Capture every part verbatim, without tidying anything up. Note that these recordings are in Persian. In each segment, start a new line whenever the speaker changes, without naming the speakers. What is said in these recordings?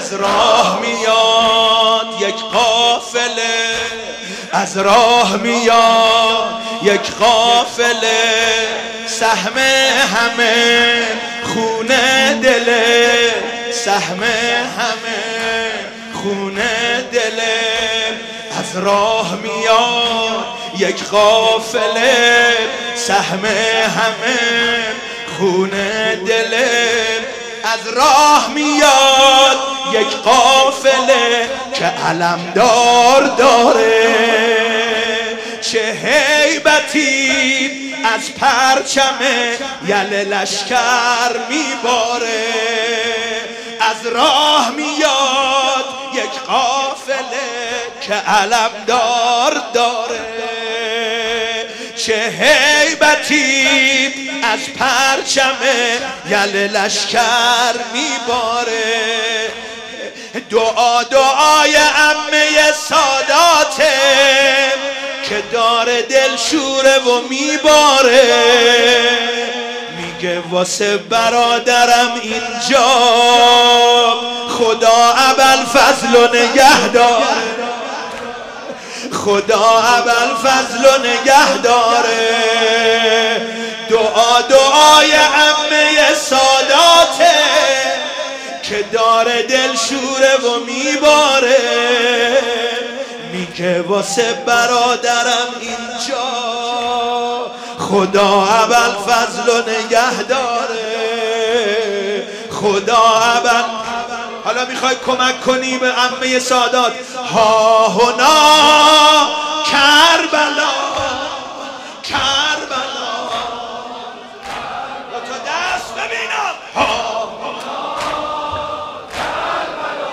از راه میاد یک قافله، از راه میاد یک قافله، سهم همه خونه دله، سهم همه خونه دله. از راه میاد یک قافله، سهم همه خونه دله. از راه میاد یک قافله که علمدار داره، چه هیبتی از پرچم یل لشکر میباره. از راه میاد یک قافله که علمدار داره، چه هیبتی از پرچم یل لشکر میباره. دعا دعای عمه ساداته که داره دلشوره و میباره. میگه واسه برادرم اینجا خدا ابوالفضل و نگهدار، خدا ابوالفضل و نگهداره. دعا دعای عمه ساداته که داره دلشوره و میباره. میگه واسه برادرم اینجا خدا ابوالفضل و نگهداره، خدا ابوال. حالا میخوای کمک کنی به عمه سادات. ها هنا کربلا، کربلا، با تو دست ببینم. ها هنا کربلا،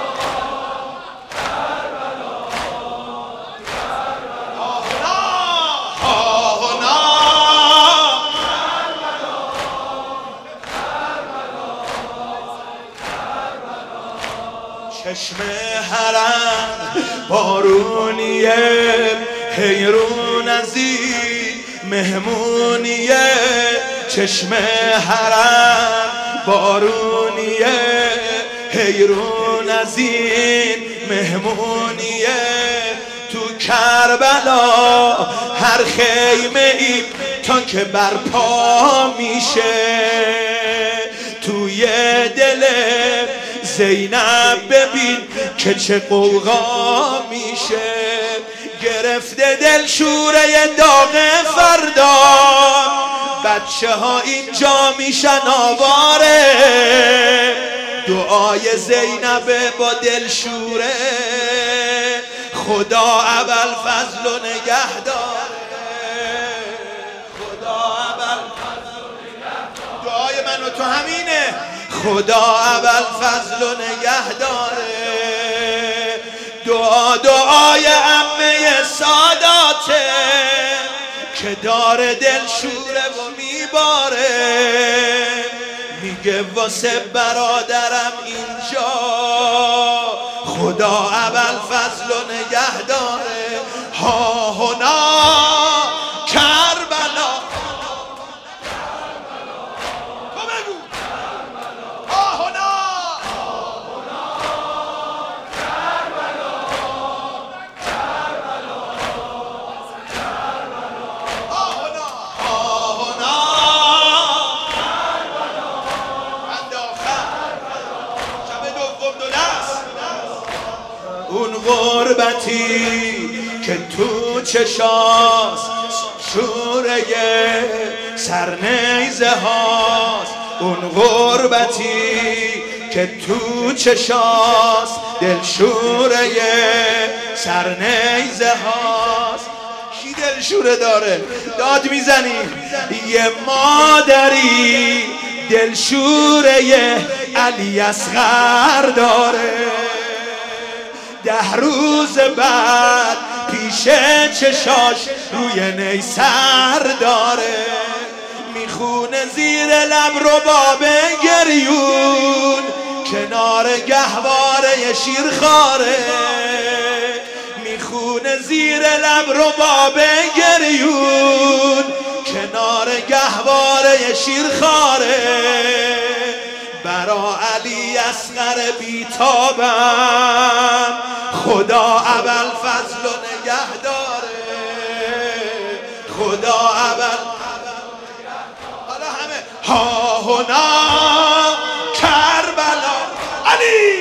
کربلا، کربلا، ها هنا، ها هنا چشم حرم بارونیه، حیرون ازی مهمونیه. چشم حرم بارونیه، حیرون ازین مهمونیه. تو کربلا هر خیمه ای تا که برپا میشه، توی دل زینب ببین که چه قوقا میشه. گرفته دلشوره داغ فردا، بچه ها اینجا میشن آواره. دعای زینب با دلشوره، خدا ابوالفضل و نگهداره، خدا ابوالفضل و نگهداره. دعای من و تو همینه، خدا ابوالفضل و نگهداره. دعا دعای عمه ساداته که داره دلشوره و میباره. میگه واسه برادرم اینجا خدا ابوالفضل و نگهداره. ها هنا کربلا، تو بگو. ها هنا اون غربتی که تو چشاست شوره سرنیزه هاست. اون غربتی که تو چشاست دلشوره سرنیزه هاست. کی دلشوره داره؟ داد میزنیم. یه مادری دلشوره علی اصغر داره، ده روز بعد پیش چشاش روی نیسر داره. میخونه زیر لب رباب گریون کنار گهواره شیرخواره. میخونه زیر لب رباب گریون کنار گهواره شیرخواره. برا علی اصغر بیتابم، خدا ابوالفضل و نگه داره، خدا ابوالفضل. حالا همه ها هنا کربلا علی،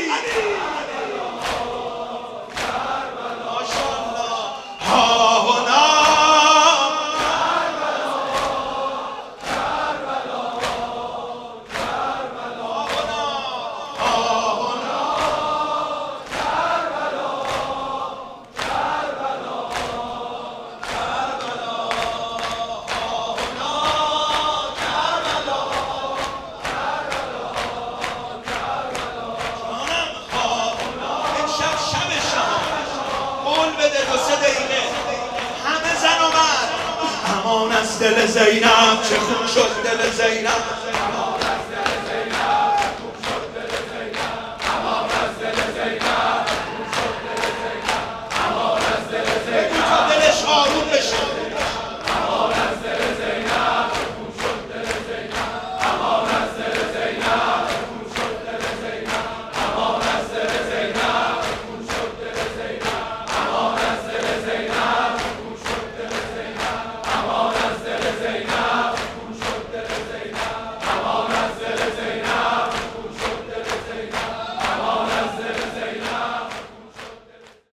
ها هنا امان از دل زینب، چه خون شد دل زینب.